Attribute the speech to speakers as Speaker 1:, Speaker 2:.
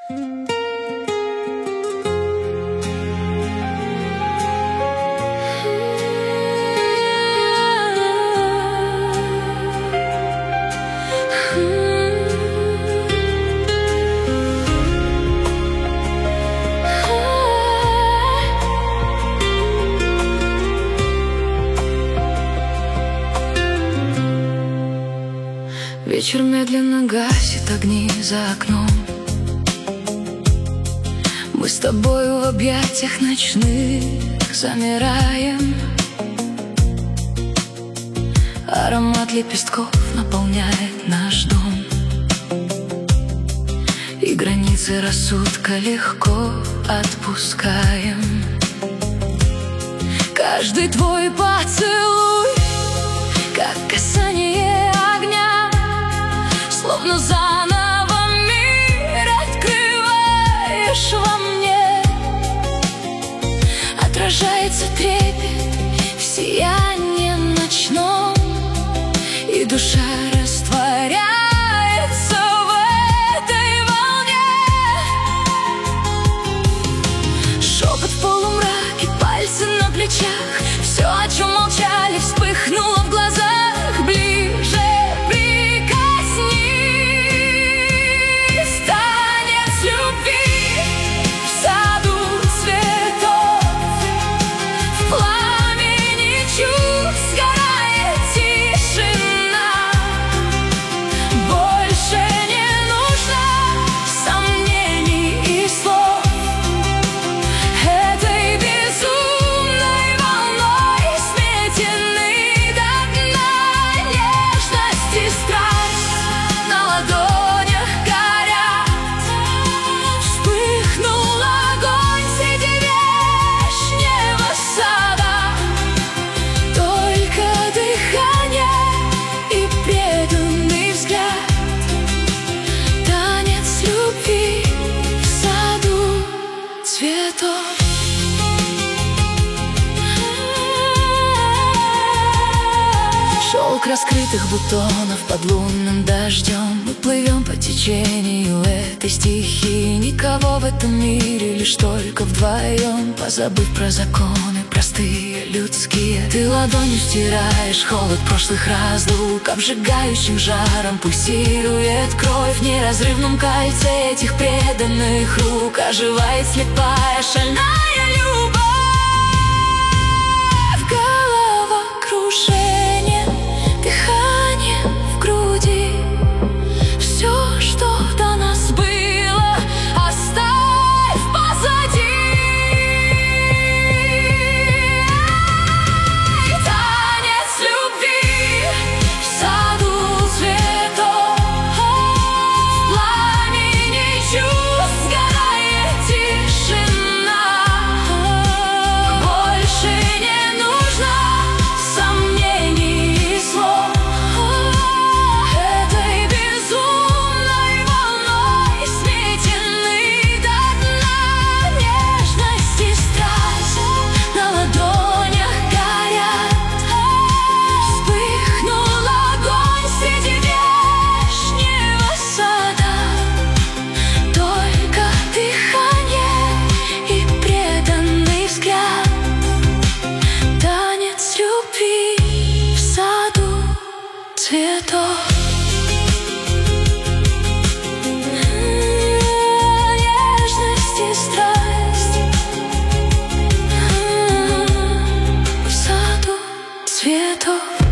Speaker 1: Вечер медленно гасит огни за окном. Мы с тобою в объятиях ночных замираем. Аромат лепестков наполняет наш дом, и границы рассудка легко отпускаем. Каждый твой поцелуй, как касание огня, словно заново мир открываешь во мне. Отражается трепет в сиянии ночном, и душа растворяется в этой волне. Шепот в полумраке, пальцы на плечах, все, о чем молчали, вспыхнуло в глазах. Ближе шелк раскрытых бутонов под лунным дождем. Мы плывем по течению этой стихии. Никого в этом мире, лишь только вдвоем. Позабыв про законы простые людские, ты ладонью стираешь холод прошлых разлук. Обжигающим жаром пульсирует кровь. В неразрывном кольце этих преданных рук оживает слепая шальная любовь. Головокружение, дыхание в груди, все, что до нас было, оставь позади. Танец любви в саду цветов, в пламени чувств сгорает тишина. Больше не нужно сомнений и слов. Этой безумной волной сметены до дна. Нежность и страсть на ладонях горят. Вспыхнул огонь среди вешнего сада. Только дыхание и преданный взгляд. Танец любви в саду цветов. Нежность и страсть в саду цветов.